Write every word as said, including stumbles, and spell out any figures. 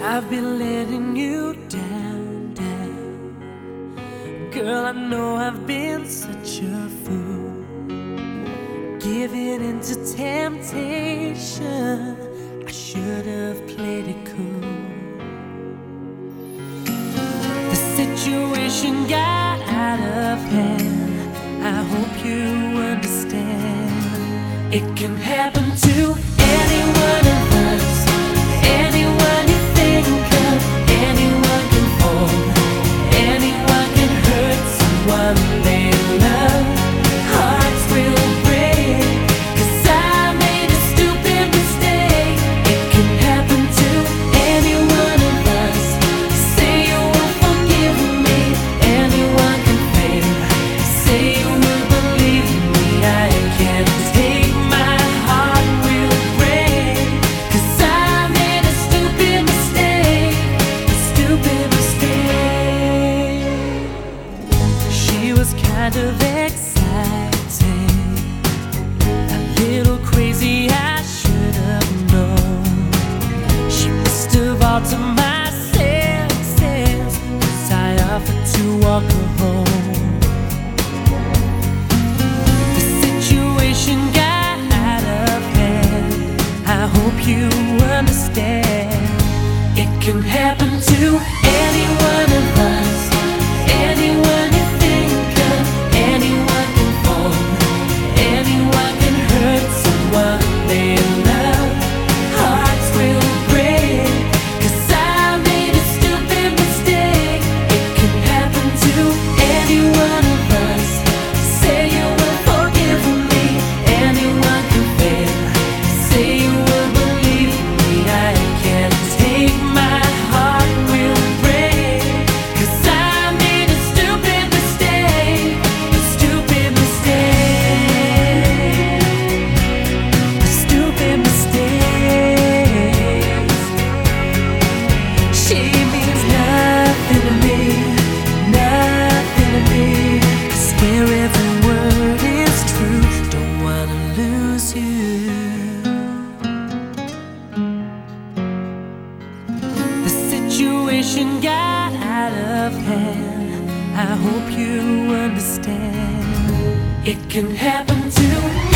I've been letting you down, down. Girl, I know I've been such a fool, giving into temptation. I should have played it cool. The situation got out of hand. I hope you understand. It can happen to any one of us. Anyone you think of, anyone can fall, anyone can hurt someone they love. Hearts will break, 'cause I made a stupid mistake. It can happen to any one of us. Say you will forgive me, anyone can fail. Say you will believe me, I can't take my heart will break, 'cause I made a stupid mistake, a stupid mistake. She was kind of exciting, a little crazy, I should have known. She must have altered my senses, 'cause I offered to walk her home. The situation got out of hand. I hope you understand. It can happen to any one of us. Anyone you think of, anyone can fall, anyone can hurt someone they love. Hearts will break, 'cause I made a stupid mistake. It can happen to any one of us. Say you will forgive me, anyone can fail. Say you will believe me, I can't take my heart will break, 'cause I made a stupid mistake, a stupid mistake, a stupid mistake. She means nothing to me, nothing to me. I swear every word is true, don't wanna lose you. The situation got out of hand. I hope you understand. It can happen to